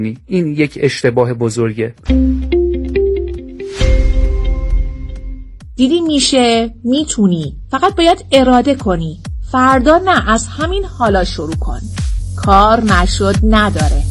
این یک اشتباه بزرگه. دیدی میشه، میتونی، فقط باید اراده کنی. فردا نه، از همین حالا شروع کن. کار نشد نداره.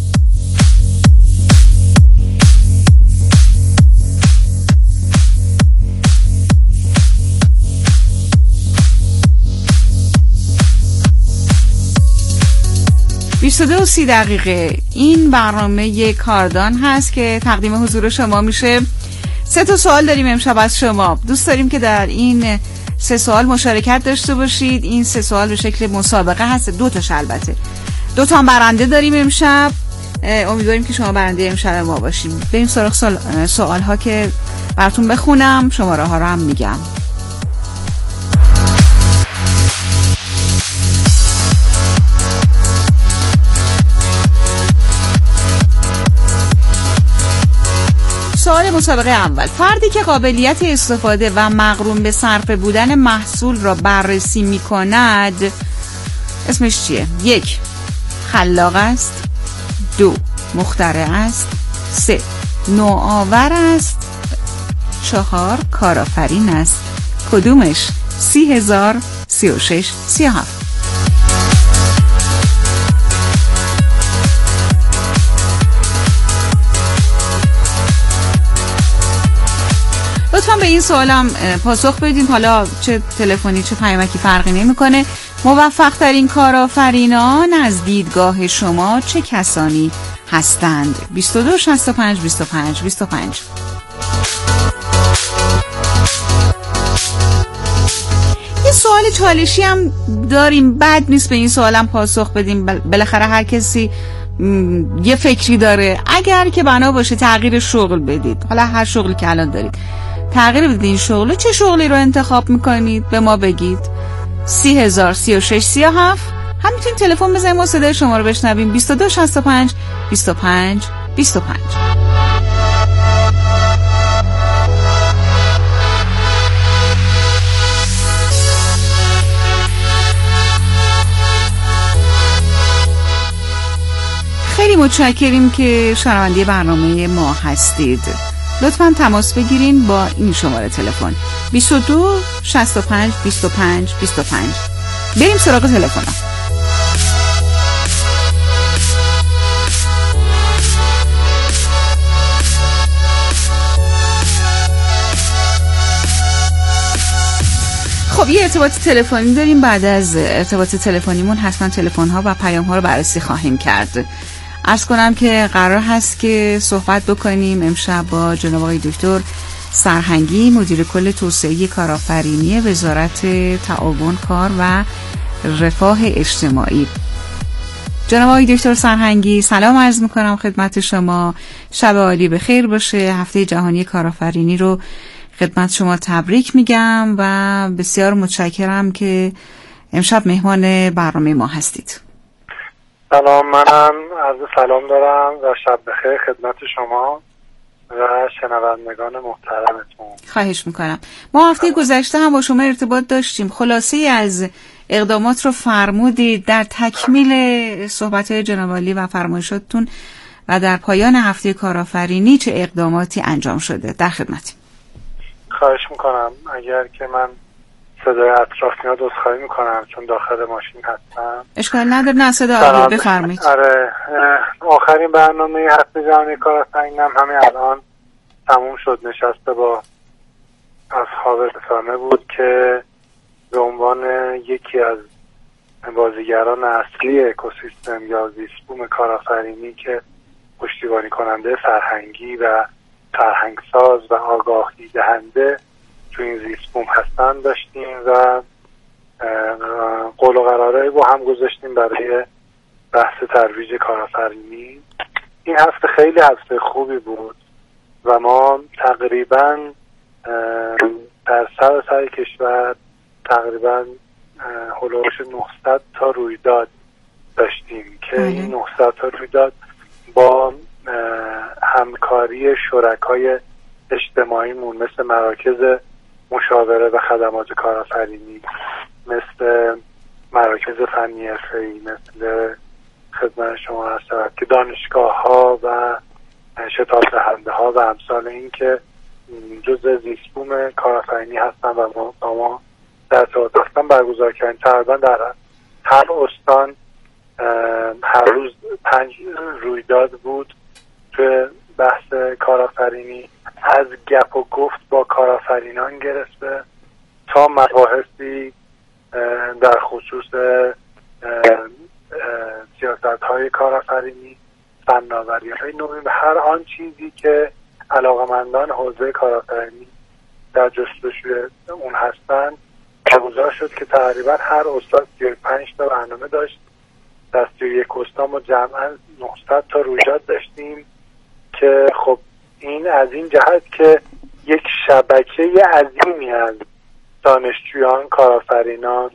و 30 دقیقه این برنامه کاردان هست که تقدیم حضور شما میشه. 3 سوال داریم امشب از شما. دوست داریم که در این 3 سوال مشارکت داشته باشید. این 3 سوال به شکل مسابقه هست، 2 تاش البته. 2 تا برنده داریم امشب. امیدواریم که شما برنده امشب ما باشیم. بریم سراغ سوال ها که براتون بخونم، شماره ها رو هم میگم. سوال مسابقه اول: فردی که قابلیت استفاده و مغروم به صرفه بودن محصول را بررسی می کند اسمش چیه؟ 1. خلاق است. 2. مخترع است. 3. نوآور است. 4. کارآفرین است. کدومش؟ 30,000 36 37. لطفاً به این سوالم پاسخ بدین. حالا چه تلفنی چه پیامکی فرقی نمیکنه. موفق ترین کارآفرینان از دیدگاه شما چه کسانی هستند؟ 22 65 25 25. یه سوال چالشی هم داریم، بد نیست به این سوالم پاسخ بدیم. بالاخره هر کسی یه فکری داره. اگر که بنا باشه تغییر شغل بدید، حالا هر شغلی که الان دارید تغییر بدید این شغل، چه شغلی رو انتخاب میکنید؟ به ما بگید. 30,000 36 37. هم میتونید تلفن بزنید ما صدای شما رو بشنویم. 22 65 25 25. خیلی متشکریم که شنونده برنامه ما هستید. لطفاً تماس بگیرین با این شماره تلفن 22 65 25 25. بریم سراغ تلفن. خب یه ارتباط تلفنی داریم. بعد از ارتباط تلفنیمون حتما تلفن‌ها و پیام‌ها رو بررسی خواهیم کرد. عرض کنم که قرار هست که صحبت بکنیم امشب با جناب آقای دکتر سرهنگی، مدیر کل توسعه کارآفرینی وزارت تعاون کار و رفاه اجتماعی. جناب آقای دکتر سرهنگی سلام عرض میکنم خدمت شما. شب عالی بخیر باشه. هفته جهانی کارآفرینی رو خدمت شما تبریک میگم و بسیار متشکرم که امشب مهمان برنامه ما هستید. سلام، منم عرض سلام دارم و شب بخیر خدمت شما و شنوندگان محترمتون. خواهش میکنم. ما هفته گذشته هم با شما ارتباط داشتیم. خلاصه از اقدامات رو فرمودید در تکمیل صحبت‌های جناب عالی و فرمایشاتتون و در پایان هفته کارآفرینی چه اقداماتی انجام شده. در خدمتیم. خواهش میکنم. اگر که من صدای اطراف میاد عذرخواهی میکنم چون داخل ماشین هستم. اشکال نداره. نه صدا عالی، بفرمایید. آره، آخرین برنامه هفته جهانی کارآفرینی همین الان تموم شد. نشسته با اصحاب رسانه بود که به عنوان یکی از بازیگران اصلی اکوسیستم یا زیستبوم کارآفرینی که پشتیبانی کننده فرهنگی و فرهنگساز و آگاهی دهنده تو این زیستبوم هستن داشتیم و قول و قرارهایی با هم گذاشتیم برای بحث ترویج کارآفرینی. این هفته خیلی هفته خوبی بود و ما تقریبا در سراسر کشور تقریبا هلوش 900 تا رویداد داشتیم که این 900 تا رویداد با همکاری شرکای اجتماعیمون مثل مراکز مشاوره و خدمات کارآفرینی، مثل مراکز فنی حرفه‌ای، مثل خدمت شما عرض شود که دانشگاه ها و شتاب دهنده ها و امثال این که جزء زیستبوم کارآفرینی هستن و ما در ارتباط هستن برگزار کردن. تقریبا در هر استان هر روز 5 رویداد بود توی بحث کارآفرینی، از گپ و گفت با کارآفرینان گرفته تا مباحثی در خصوص سیاست‌های کارآفرینی، فناوری‌های نوین و هر آن چیزی که علاقه‌مندان حوزه کارآفرینی در جستجوی اون هستند برگزار شد که تقریبا هر استان 35 تا برنامه داشت. در 31 استان ما جمعاً 900 تا رویداد داشتیم که خب این از این جهت که یک شبکه عظیمی از دانشجویان، کارآفرینان،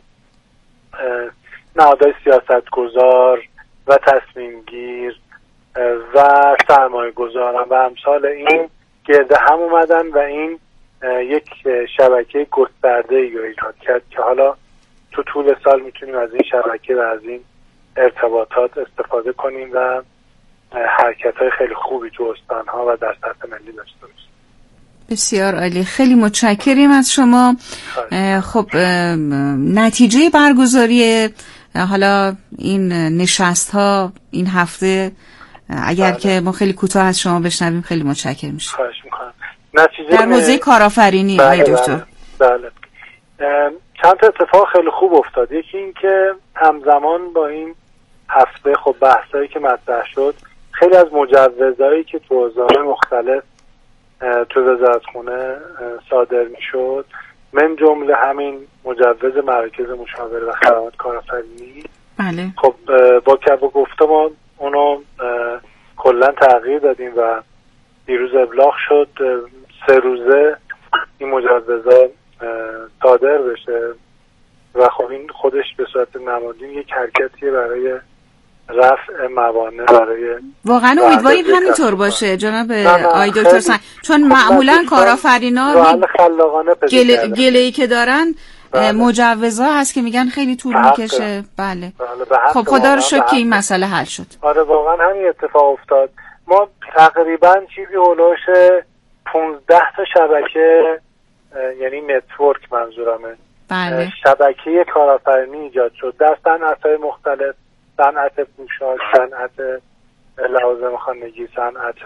نهادهای سیاستگزار و تصمیمگیر و سرمایه گذاران و امثال این گرد هم اومدن و این یک شبکه گسترده‌ای رو ایجاد کرد که حالا تو طول سال میتونیم از این شبکه و از این ارتباطات استفاده کنیم و حرکت‌های خیلی خوبی تو استان‌ها و در سطح ملی داشته باشیم. بسیار عالی، خیلی متشکریم از شما. خب نتیجه برگزاری حالا این نشست‌ها این هفته اگر بله. که ما خیلی کوتاه از شما بشنویم خیلی متشکر میشم. خواهش می‌کنم. نتیجه در حوزه کارآفرینی بله آقای دکتر. بله. چند تا اتفاق خیلی خوب افتاد. یکی این که همزمان با این هفته خب بحثایی که مطرح شد، خیلی از مجوزهایی که تو حوزه‌های مختلف تو وزارتخونه صادر میشد، من جمله همین مجوز مراکز مشاوره و خدمات کارآفرینی، بله. خب با کب و گفته ما اونو کلا تغییر دادیم و دیروز ابلاغ شد 3 روزه این مجوزها صادر بشه و خب این خودش به صورت نمادین یک حرکتیه برای رفع موانع برای واقعا امیدواریم همینطور باشه جناب آقای دکتر سنگ، چون معمولا کارآفرینا گله‌ای که دارن مجوزها هست که میگن خیلی طول میکشه. بله خب خدا رو شکر که این مسئله حل شد. آره واقعا همین اتفاق افتاد. ما تقریبا چیزی هولوش 15 تا شبکه، یعنی نتورک منظورمه، بله. شبکه کارآفرینی ایجاد شد در صنعت‌های مختلف، صنعت پوشاک، صنعت لوازم خانگی، صنعت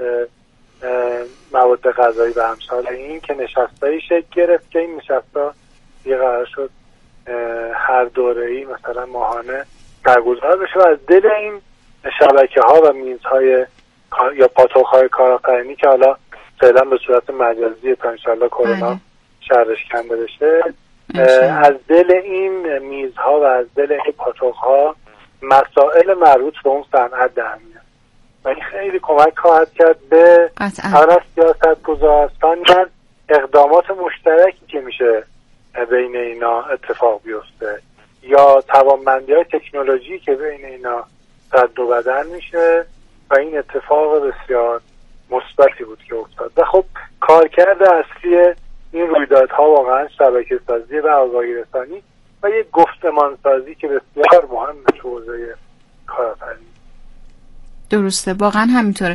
مواد غذایی و امثال این که نشستایی شکل گرفت که این نشستا یه قرار شد هر دوره‌ای مثلا ماهانه برگزار بشه و از دل این شبکه‌ها و میزهای یا پاتوق‌های کارآفرینی که حالا فعلا به صورت مجازی تا انشالله کرونا شرش کنده بشه، از دل این میزها و از دل این پاتوق‌ها مسائل مربوط به اون صنعت در میاد و این خیلی کمک خواهد کرد به هر سیاست‌گزاران اقدامات مشترکی که میشه بین اینا اتفاق بیفته یا توانمندی‌های تکنولوژی که بین اینا رد و بدل میشه و این اتفاق بسیار مثبتی بود که افتاد. و خب کارکرد اصلی این رویدادها واقعا شبکه سازی و آگاهی رسانی و یک گفتمان سازی که بسیار مهمه تو حوزه کارآفرینی. درسته، واقعا همینطوره.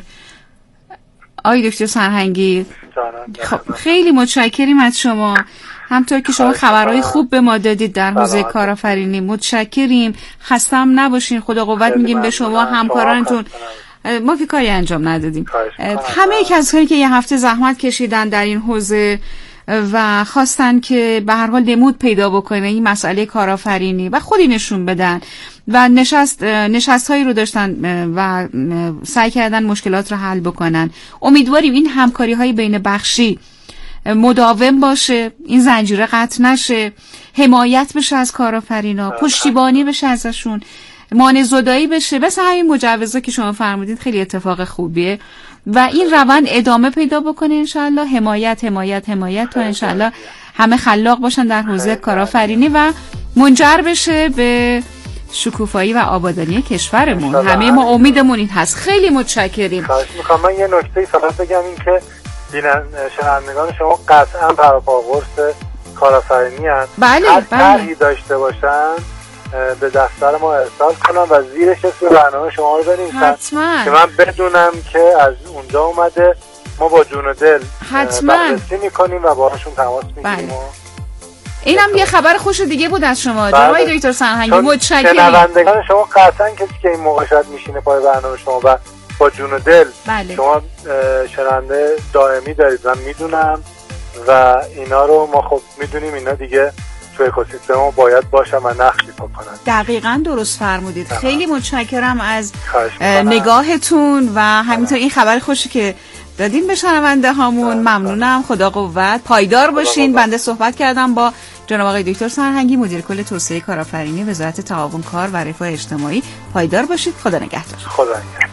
آقای دکتر سرهنگی خب خیلی متشکریم از شما، همطور که شما خبرهای خوب به ما دادید در حوزه کارآفرینی. متشکریم، خسته هم نباشین، خدا قوت میگیم به شما همکارانتون. ما که کاری انجام ندادیم. همه کسایی که یه هفته زحمت کشیدن در این حوزه و خواستن که به هر حال نمود پیدا بکنه این مسئله کارآفرینی و خودی نشون بدن و نشست هایی رو داشتن و سعی کردن مشکلات رو حل بکنن. امیدواریم این همکاری های بین بخشی مداوم باشه، این زنجیره قطع نشه، حمایت بشه از کارآفرینا، پشتیبانی بشه ازشون، مانع زدایی بشه. بس همین مجوزا که شما فرمودید خیلی اتفاق خوبیه و این روند ادامه پیدا بکنه انشالله. حمایت تا انشالله همه خلاق باشن در حوزه کارآفرینی و منجر بشه به شکوفایی و آبادانی کشورمون. همه ما امیدمون این هست. خیلی متشکریم. خواهش می‌کنم. من یه نکته فقط بگم، این که شنوندگان شما قطعا پروپاگورس کارآفرینی هستند. بله. طرحی داشته باشن به دفتر ما ارسال کنم و زیرش اسم برنامه شما رو بنویسن حتما که من بدونم که از اونجا اومده. ما با جون و دل بررسی میکنیم و باهاشون تماس میگیریم. اینم یه خبر خوش دیگه بود از شما جناب دکتر سرهنگی. متشکرم. شنوندگان شما قطعا کسی که این موقع شاید میشینه پای برنامه شما و با جون و دل شما شنونده دائمی دارید، من میدونم و اینا رو ما خب میدونیم اینا دیگه تو اکوسیستم ما باید باشن و نقش ایفا کنن. دقیقاً درست فرمودید. خیلی متشکرم از نگاهتون و همینطور این خبر خوشی که دادین به شنونده هامون. ممنونم. خدا قوت. پایدار باشین. بنده صحبت کردم با جناب آقای دکتر سرهنگی، مدیر کل توسعه کارآفرینی وزارت تعاون کار و رفاه اجتماعی. پایدار باشید. خدا نگهدار. خدا نگهدار.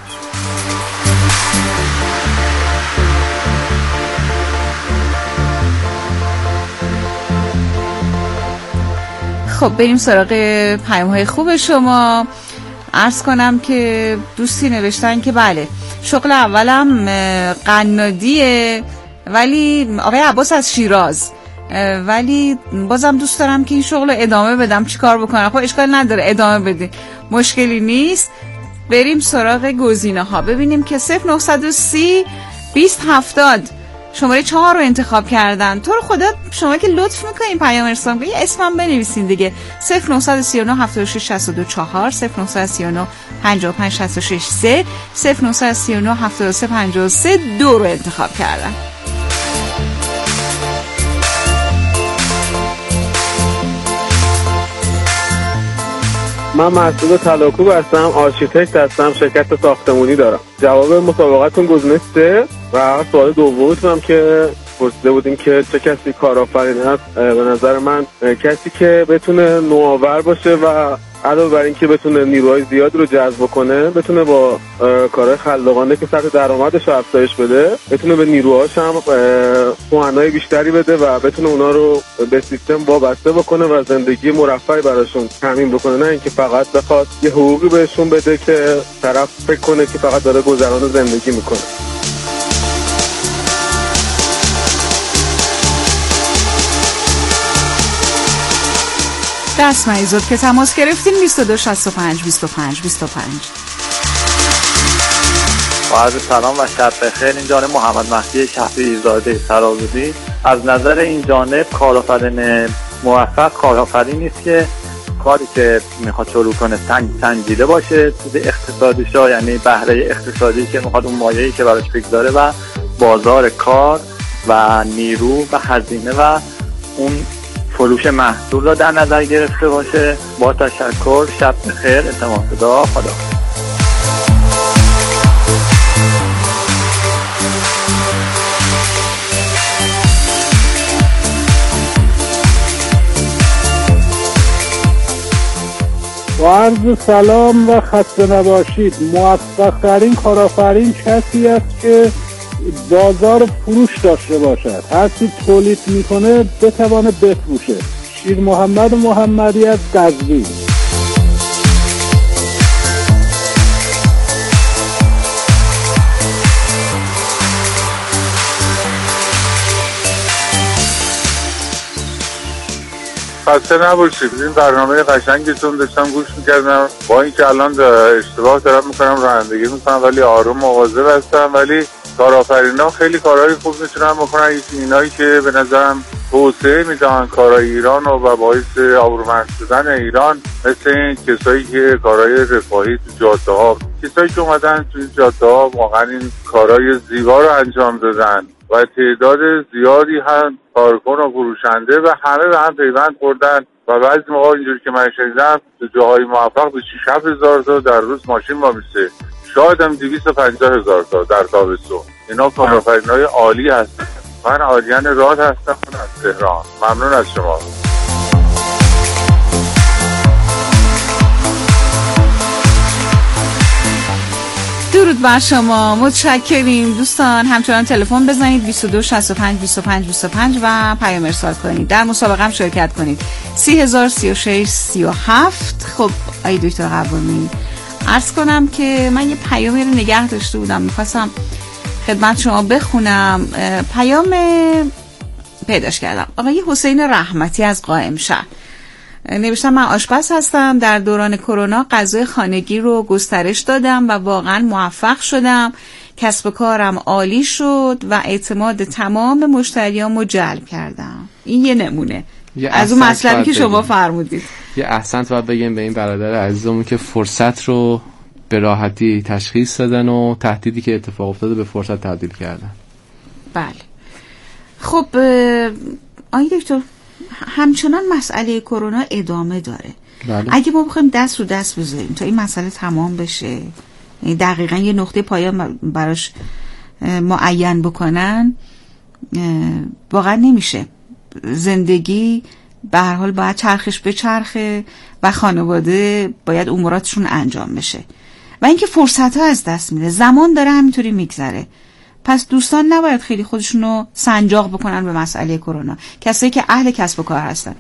خب بریم سراغ پیام‌های خوب شما. عرض کنم که دوستی نوشتن که بله شغل اولم قنادیه، ولی آقای عباس از شیراز، ولی بازم دوست دارم که این شغل رو ادامه بدم. چیکار بکنم؟ خب اشکال نداره، ادامه بده، مشکلی نیست. بریم سراغ گزینه ها ببینیم که 0930 2070 شماره 4 رو انتخاب کردن. تو رو خدا شما که لطف میکنین پیام ارسال کنین، اسمم بنویسین دیگه. 0939 76 62 4 0939 55 66 3 0939 73 53 2 رو انتخاب کردن. من مسئول تلاکوب هستم، آرشیتکت هستم، شرکت ساختمانی دارم. جواب مسابقتون گزینه 3 و سوال دومتون هم که پرسیده بودیم که چه کسی کارآفرین است. به نظر من کسی که بتونه نوآور باشه و علاوه بر این که بتونه نیروهای زیاد رو جذب کنه، بتونه با کارهای خلاقانه که سطح درآمدش رو افزایش بده، بتونه به نیروهاش هم توانایی بیشتری بده و بتونه اونا رو به سیستم وابسته بکنه و زندگی مرفهی براشون تامین بکنه، نه اینکه فقط بخواد یه حقوقی بهشون بده که طرف فکر کنه که فقط داره گذران زندگی میکنه. دست مریضات که تماس گرفتین 22 65 25 25. با عرض سلام و شب بخیر. این جانب محمد مهدی شفیعی‌زاده سرآبادی. از نظر این جانب کارآفرین موفق کارآفرینی است که کاری که میخواد شروع کنه سنجیده باشه، چیز اقتصادیش یعنی بهره اقتصادی که میخواد اون مایه‌ای که براش بگذاره و بازار کار و نیرو و هزینه و اون فروش محصول را در نظر گرفته باشه. با تشکر، شب بخیر، اعتماد خدا. با عرض سلام و خسته نباشید. موفق ترین کارآفرین کسی است که بازار فروش داشته باشد، هر چی تولید میکنه بتوانه بفروشه. شیر محمد محمدی از قزوین. خسته نباشید. این برنامه قشنگتون داشتم گوش میکردم، با اینکه الان اشتباه دارم میکنم، رانندگی میکنم ولی آروم مواظب هستم. ولی کارآفرینا خیلی کارهای خوب میتونن بکنن، اینایی که به نظرم توسعه میدن کارهای ایران و باعث آبرومند شدن ایران، مثل این کسایی که کارهای رفاهی تو جاده ها، کسایی که اومدن تو جاده ها واقعا این کارهای زیبا رو انجام دادن و تعداد زیادی هم کارکن و فروشنده و همه به هم پیوند خوردن و بعضی موقع اینجوری که من شنیدم تو جاهای موفق به 6,000 تا در روز ماشین وامیسته، شاید هم 250,000 تا در تابستون. اینا کارآفرینای عالی هستن. من آریان راد هستم از تهران. ممنون از شما. درود بر شما، متشکریم دوستان. همچنان تلفن بزنید 22 65 25 25 و پیام ارسال کنید. در مسابقه هم شرکت کنید. 30,036 37. خب آی دکتر قومی، عرض کنم که من یه پیامی رو نگه داشته بودم، میخواستم خدمت شما بخونم. پیام پیداش کردم. آقای حسین رحمتی از قائمشهر نوشتم من آشپز هستم، در دوران کرونا غذای خانگی رو گسترش دادم و واقعا موفق شدم. کسب و کارم عالی شد و اعتماد تمام مشتریامو جلب کردم. این یه نمونه از اون مطلبی که شما فرمودید. یه احسنت باید بگیم به این برادر عزیزمون که فرصت رو به راحتی تشخیص دادن و تهدیدی که اتفاق افتاده به فرصت تبدیل کردن. بله. خب آقای دکتر، همچنان مسئله کرونا ادامه داره. بله. اگه ما بخوایم دست رو دست بذاریم تا این مسئله تمام بشه، دقیقاً یه نقطه پایان براش معین بکنن، واقعا نمیشه. زندگی به هر حال باید چرخش به چرخه و خانواده باید اموراتشون انجام بشه و اینکه فرصت ها از دست میره، زمان داره همینطوری میگذره. پس دوستان نباید خیلی خودشونو سنجاق بکنن به مسئله کرونا، کسایی که اهل کسب و کار هستن.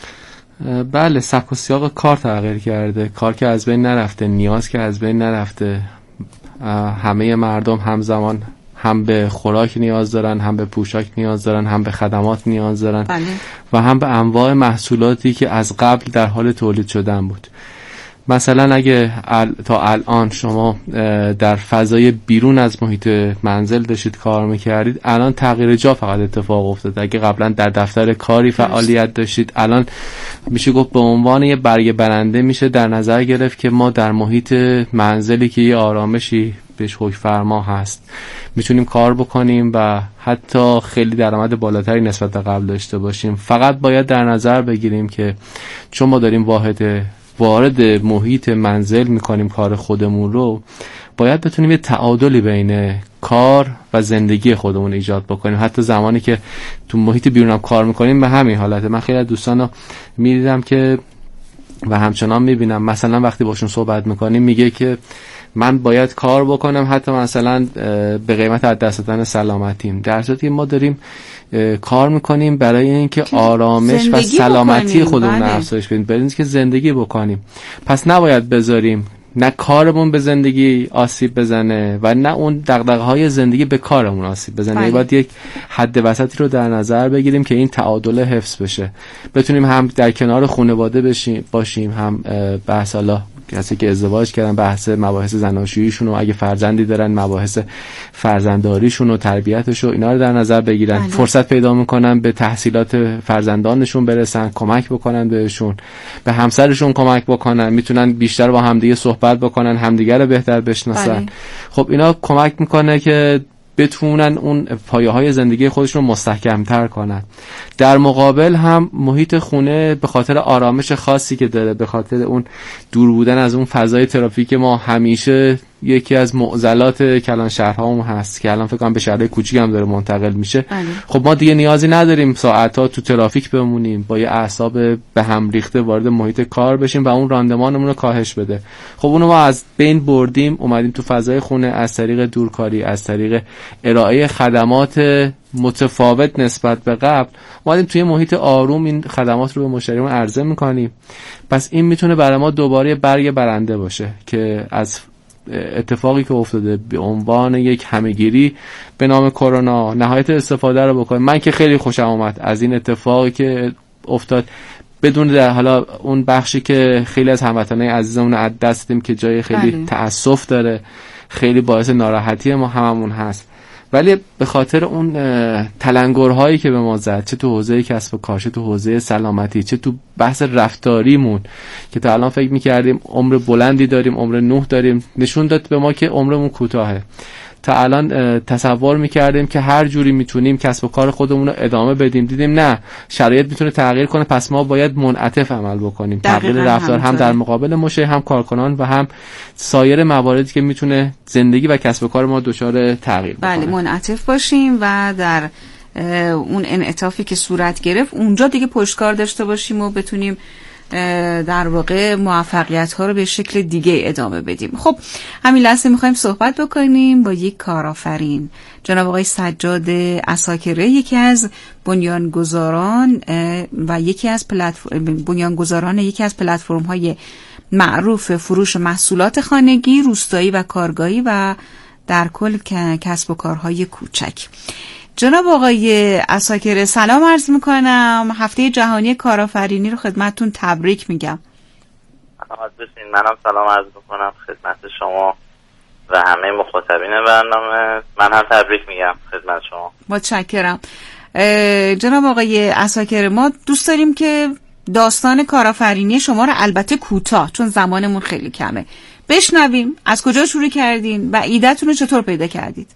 بله، سبک و سیاق کار تغییر کرده، کار که از بین نرفته، نیاز که از بین نرفته. همه مردم همزمان هم به خوراک نیاز دارن، هم به پوشاک نیاز دارن، هم به خدمات نیاز دارن. بله. و هم به انواع محصولاتی که از قبل در حال تولید شدن بود. مثلا اگه تا الان شما در فضای بیرون از محیط منزل داشتید کار میکردید، الان تغییر جا فقط اتفاق افتاده. اگه قبلا در دفتر کاری فعالیت داشتید، الان میشه گفت به عنوان یه برگ برنده میشه در نظر گرفت که ما در محیط منزلی که یه آرامشی بهش حکم فرما هست میتونیم کار بکنیم و حتی خیلی درآمد بالاتری نسبت به قبل داشته باشیم. فقط باید در نظر بگیریم که چون ما داریم وارد محیط منزل میکنیم کار خودمون رو، باید بتونیم یه تعادلی بین کار و زندگی خودمون ایجاد بکنیم. حتی زمانی که تو محیط بیرونم کار میکنیم به همین حالته. من خیلی از دوستانو میدیدم که و همچنان میبینم، مثلا وقتی باشون صحبت میکنیم میگه که من باید کار بکنم حتی مثلا به قیمت از دست دادن سلامتیم، در صورتی که ما داریم کار میکنیم برای اینکه آرامش و سلامتی خودمون رو افزایش بدیم، برای اینکه زندگی بکنیم. پس نباید بذاریم نه کارمون به زندگی آسیب بزنه و نه اون دغدغه‌های زندگی به کارمون آسیب بزنه. باید یک حد وسطی رو در نظر بگیریم که این تعادل حفظ بشه، بتونیم هم در کنار خانواده باشیم، هم بحث حالا کسی که ازدواج کردن بحث مباحث زناشوییشون و اگه فرزندی دارن مباحث فرزنداریشون و تربیتشون، اینا رو در نظر بگیرن. فرصت پیدا میکنن به تحصیلات فرزندانشون برسن، کمک بکنن بهشون، به همسرشون کمک بکنن، میتونن بیشتر با همدیگه صحبت بکنن، همدیگه رو بهتر بشناسن. خب اینا کمک میکنه که بتونن اون پایه‌های زندگی خودشون رو مستحکم‌تر کنن. در مقابل هم محیط خونه به خاطر آرامش خاصی که داره، به خاطر اون دور بودن از اون فضای ترافیک ما، همیشه یکی از معضلات کلان شهرهامون هست که الان فکر کنم به شهرهای کوچیک هم داره منتقل میشه. خب ما دیگه نیازی نداریم ساعت‌ها تو ترافیک بمونیم، با یه اعصاب به هم ریخته وارد محیط کار بشیم و اون راندمانمون رو کاهش بده. خب اونو ما از بین بردیم، اومدیم تو فضای خونه از طریق دورکاری، از طریق ارائه خدمات متفاوت نسبت به قبل، اومدیم توی محیط آروم این خدمات رو به مشتریمون عرضه میکنیم. پس این میتونه برای ما دوباره برگ برنده باشه که از اتفاقی که افتاده به عنوان یک همه‌گیری به نام کرونا نهایت استفاده رو بکنیم. من که خیلی خوشم اومد از این اتفاقی که افتاد، بدون در حالا اون بخشی که خیلی از هموطنای عزیزمون از دست دادیم که جای خیلی تأسف داره، خیلی باعث ناراحتی ما هممون هست، ولی به خاطر اون تلنگرهایی که به ما زد، چه تو حوزه کسب و کار، چه تو حوزه سلامتی، چه تو بحث رفتاریمون که تا الان فکر می‌کردیم عمر بلندی داریم، عمر نوح داریم، نشون داد به ما که عمرمون کوتاهه. تا الان تصور می‌کردیم که هر جوری میتونیم کسب و کار خودمون رو ادامه بدیم، دیدیم نه، شرایط میتونه تغییر کنه، پس ما باید منعطف عمل بکنیم. تغییر رفتار هم در مقابل مشتری، هم کارکنان و هم سایر مواردی که میتونه زندگی و کسب و کار ما دچار تغییر بکنه. بله، منعطف باشیم و در اون انعطافی که صورت گرفت اونجا دیگه پشتکار داشته باشیم و بتونیم در واقع موفقیت ها رو به شکل دیگه ادامه بدیم. خب همین لحظه میخوایم صحبت بکنیم با یک کارآفرین، جناب آقای سجاد عساکره، یکی از بنیانگذاران و یکی از پلتفرم های معروف فروش محصولات خانگی، روستایی و کارگاهی و در کل کسب و کارهای کوچک. جناب آقای عساکر سلام عرض میکنم. هفته جهانی کارآفرینی رو خدمتتون تبریک میگم. منم سلام عرض میکنم خدمت شما و همه مخاطبین برنامه. من هم تبریک میگم خدمت شما. متشکرم. جناب آقای عساکر، ما دوست داریم که داستان کارآفرینی شما رو البته کوتاه، چون زمانمون خیلی کمه، بشنویم. از کجا شروع کردین و ایده‌تون رو چطور پیدا کردید؟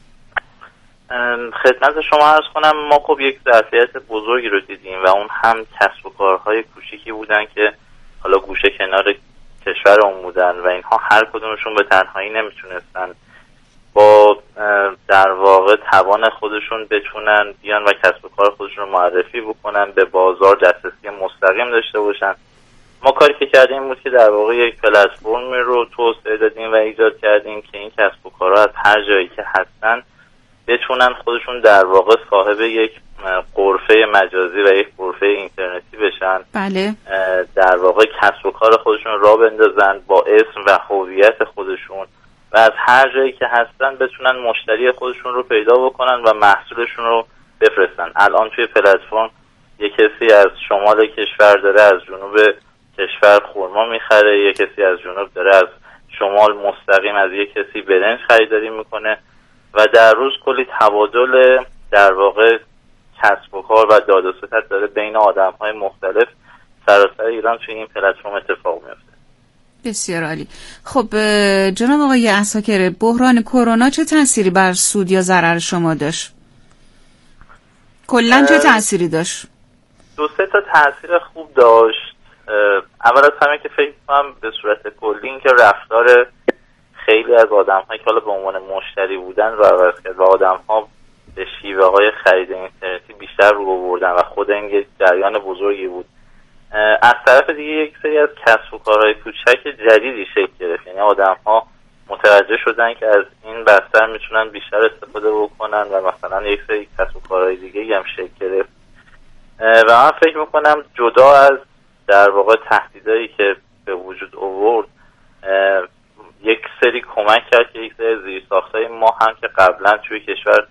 خدمت شما عرض کنم ما خب یک ظرفیت بزرگی رو دیدیم و اون هم کسب و کارهای کوچیکی بودن که حالا گوشه کنار کشورمون بودن و اینها هر کدومشون به تنهایی نمیتونستن با در واقع توان خودشون بتونن بیان و کسب و کار خودشون رو معرفی بکنن، به بازار دسترسی مستقیم داشته باشن. ما کاری که کردیم بود که در واقع یک پلتفرمی رو توسعه دادیم و ایجاد کردیم که این کسب و کارها از هر جایی که هستن بتونن خودشون در واقع صاحب یک غرفه مجازی و یک غرفه اینترنتی بشن. بله. در واقع کسب و کار خودشون را بندازن با اسم و هویت خودشون و از هر جایی که هستن بتونن مشتری خودشون رو پیدا بکنن و محصولشون رو بفرستن. الان توی پلتفرم یک کسی از شمال کشور داره از جنوب کشور خرما میخره، یک کسی از جنوب داره از شمال مستقیم از یک کسی برنج خریداری میکنه و در روز کلی تبادل در واقع کسب و کار و داد و ستد داره بین آدم‌های مختلف سراسر ایران توی این پلتفرم اتفاق میفته. بسیار عالی. خب جناب آقای عساکر، بحران کرونا چه تأثیری بر سود یا ضرر شما داشت؟ کلاً چه تأثیری داشت؟ دو سه تا تأثیر خوب داشت. اول از همه که فکر کنم به صورت کلی این که رفتار خیلی از آدم‌هایی که حالا به عنوان مشتری بودن رو عوض کرد و آدم‌ها به شیوه‌های خرید اینترنتی بیشتر رو آوردن و خود این یک جریان بزرگی بود. از طرف دیگه یک سری از کسب و کارهای کوچک جدیدی شکل گرفت، یعنی آدم‌ها متوجه شدن که از این بستر میتونن بیشتر استفاده بکنن و مثلا یک سری کسب و کارهای دیگه هم شکل گرفت و من فکر میکنم جدا از در واقع تهدیدایی که به وجود آورد یک سری کمک کرد که یک سری زیرساخت‌های ما هم که قبلا توی کشور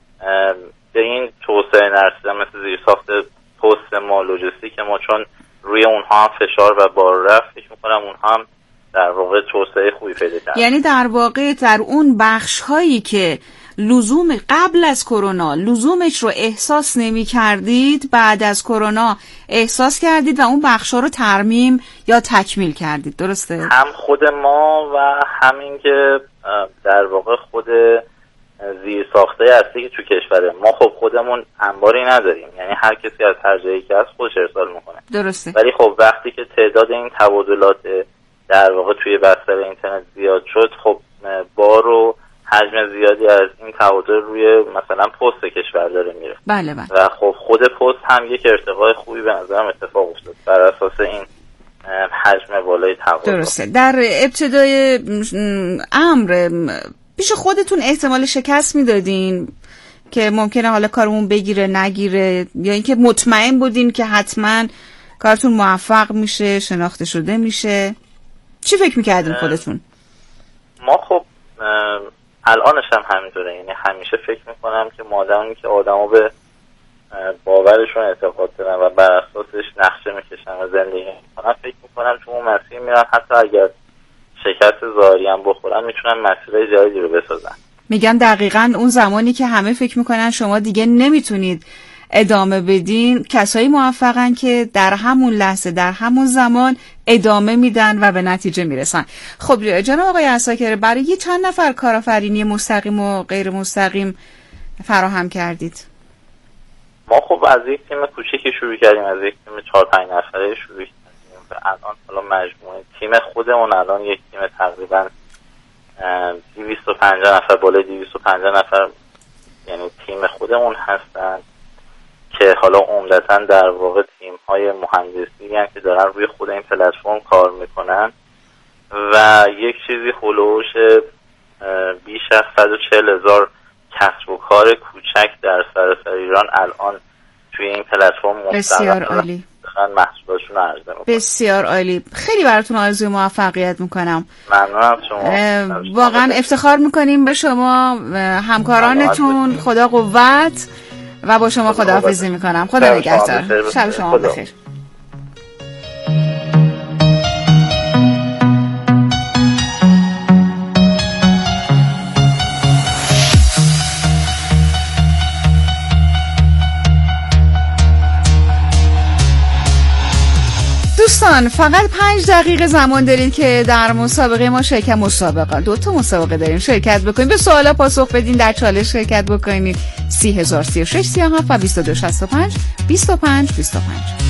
به این توسعه نرسیدن مثل زیرساخت پست ما، لوجستیک ما، چون روی اونها هم فشار و بار رفت، فکر میکنم اونها هم در واقع توسعه خوبی پیدا کردن. یعنی در واقع در اون بخش هایی که لزوم قبل از کرونا لزومش رو احساس نمی کردید، بعد از کرونا احساس کردید و اون بخش ها رو ترمیم یا تکمیل کردید، درسته؟ هم خود ما و همین که در واقع خود زیرساخته اصلی که تو کشوره ما خب خودمون انباری نداریم، یعنی هر کسی از هر جایی که هست خودش ارسال میکنه. درسته. ولی خب وقتی که تعداد این تبادلات در واقع توی بستر اینترنت زیاد شد، خب بار و حجم زیادی از این تبادل روی مثلا پست کشور داره میره. بله بله. و خب خود پست هم یک ارتقای خوبی به نظرم اتفاق افتاد بر اساس این حجم بالای تبادل. درسته. در ابتدای امر پیش خودتون احتمال شکست میدادین که ممکنه حالا کارمون بگیره نگیره، یا اینکه مطمئن بودین که حتما کارتون موفق میشه، شناخته شده میشه؟ چی فکر میکردین خودتون؟ ما خب الانش هم همینطوره، یعنی همیشه فکر میکنم که مادامی که آدمو به باورشون اعتقاد دارن و بر اساسش نقشه میکشن و زندگی میکنن، فکر میکنم تو اون مسیر میرن، حتی اگر شکست ظاهری هم بخورن میتونن مسیرهای جدیدی رو بسازن. میگم دقیقاً اون زمانی که همه فکر میکنن شما دیگه نمیتونید ادامه بدین، کسایی موفقن که در همون لحظه در همون زمان ادامه میدن و به نتیجه میرسن. خب جناب آقای عساکر، برای چند نفر کارآفرینی مستقیم و غیر مستقیم فراهم کردید؟ ما خب از یک تیم کوچیکی شروع کردیم، از یک تیم 4-5 نفره شروع کردیم و الان حالا مجموعه تیم خودمون الان یک تیم تقریبا 250 نفر، بالای 250 نفر یعنی تیم خودمون هستن که حالا عمدتاً در واقع تیم‌های مهندسی هستن که دارن روی خود این پلتفرم کار میکنن و یک چیزی هولوش بیش از 140,000 کسب و کار کوچک در سراسر ایران الان توی این پلتفرم بسیار عالی. بتونن محصولاتشون رو عرضه میکنن. بسیار عالی، خیلی براتون آرزوی موفقیت میکنم. ممنونم شما. واقعا افتخار میکنیم به شما همکارانتون. خدا قوت و با شما خداحافظی میکنم. خدا نگهدار. شب شما بخیر. دوستان فقط 5 دقیقه زمان دارید که در مسابقه ما مسابقه 2 تا مسابقه داریم شرکت بکنید، به سوالا پاسخ بدین، در چالش شرکت بکنید. 30036 37 و 2265 25 25.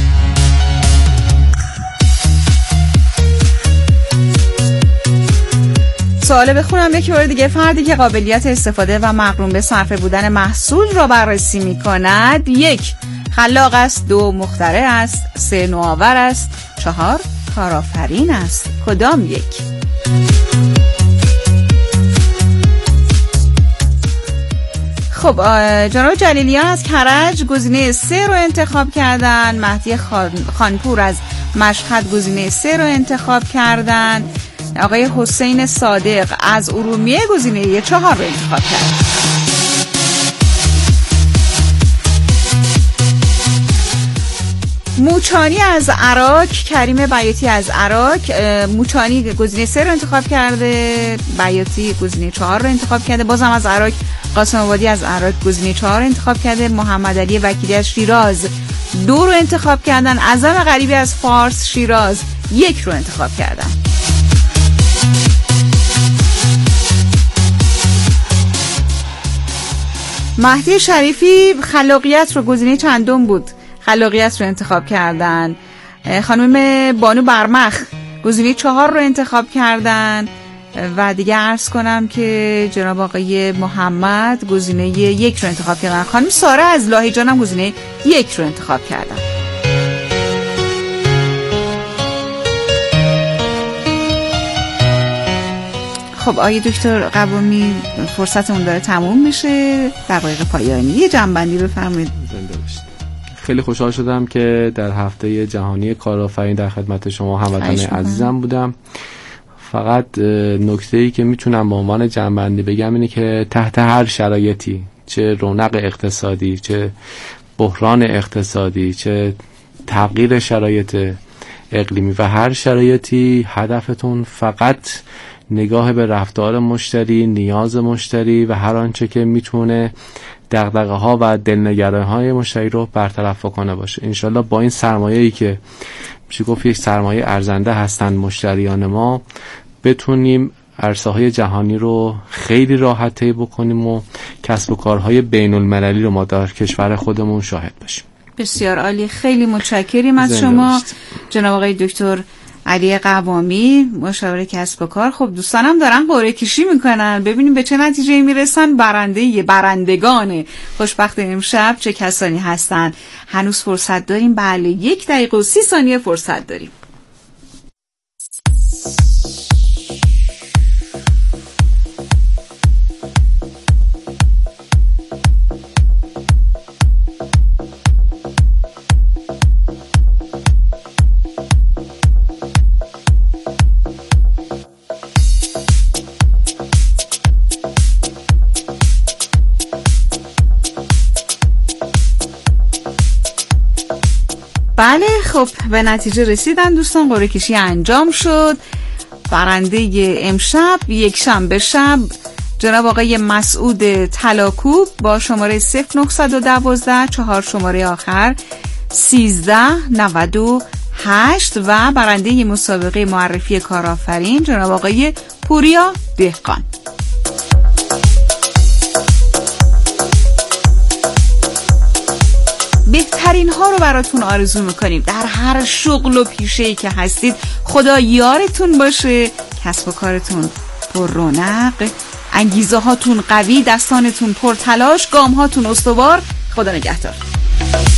سوال بخونم یک بار دیگه. فردی که قابلیت استفاده و مقرون به صرفه بودن محصول را بررسی می کند: 1. خلاق است، 2. مخترع است، 3. نوآور است، 4. کارآفرین است. کدام یک؟ خب جناب جلیلیان از کرج گزینه 3 رو انتخاب کردن. مهدی خانپور از مشهد گزینه 3 رو انتخاب کردن. آقای حسین صادق از ارومیه گزینه 4 رو انتخاب کردن. موچانی از عراق، کریم بیاتی از عراق، موچانی گزینه 3 رو انتخاب کرده، بیاتی گزینه 4 رو انتخاب کرده. بازم از عراق قاسم آبادی از عراق گزینه 4 رو انتخاب کرده. محمد علی وکیلی از شیراز 2 رو انتخاب کردن. اعظم غریبی از فارس شیراز 1 رو انتخاب کردن. مهدی شریفی خلاقیت رو گزینه چندم بود، خلاقیت رو انتخاب کردن. خانم بانو برمخ گزینه 4 رو انتخاب کردن و دیگه عرض کنم که جناب آقای محمد گزینه 1 رو انتخاب کردن. خانم ساره از لاهیجان هم گزینه 1 رو انتخاب کردن. خب آقای دکتر قوامی فرصتمون داره تموم میشه، دقایق پایانی یه جنبندی بفرمایید. زنده باشید. خیلی خوشحال شدم که در هفته جهانی کارآفرین در خدمت شما هموطنان عزیزم بودم. فقط نکته‌ای که میتونم به عنوان جنبندی بگم اینه که تحت هر شرایطی، چه رونق اقتصادی، چه بحران اقتصادی، چه تغییر شرایط اقلیمی و هر شرایطی، هدفتون فقط نگاه به رفتار مشتری، نیاز مشتری و هر آنچه که میتونه دغدغه ها و دلنگرانی های مشتری رو برطرف کنه باشه. انشالله با این سرمایه‌ای که میشه گفت یک سرمایه ارزنده هستن مشتریان ما، بتونیم عرصه‌های جهانی رو خیلی راحت طی بکنیم و کسب و کارهای بین المللی رو ما در کشور خودمون شاهد باشیم. بسیار عالی، خیلی متشکریم از شما جناب آقای دکتر علی قوامی، مشاور کسب و کار. خب دوستانم دارن قرعه کشی میکنن، ببینیم به چه نتیجه میرسن. برندگان خوشبخت امشب چه کسانی هستن؟ هنوز فرصت داریم. بله 1 دقیقه و 30 ثانیه فرصت داریم. بله خب به نتیجه رسیدن دوستان، قرعه کشی انجام شد. برنده امشب یک شنبه شب جناب آقای مسعود طلاکوب با شماره 0912 4 شماره آخر 1398 و برنده مسابقه معرفی کارآفرین جناب آقای پوریا دهقان. بهترین ها رو براتون آرزو میکنیم. در هر شغل و پیشه‌ای که هستید خدا یارتون باشه، کسب و کارتون پر رونق، انگیزه هاتون قوی، دستانتون پر تلاش، گام هاتون استوار. خدا نگهدار.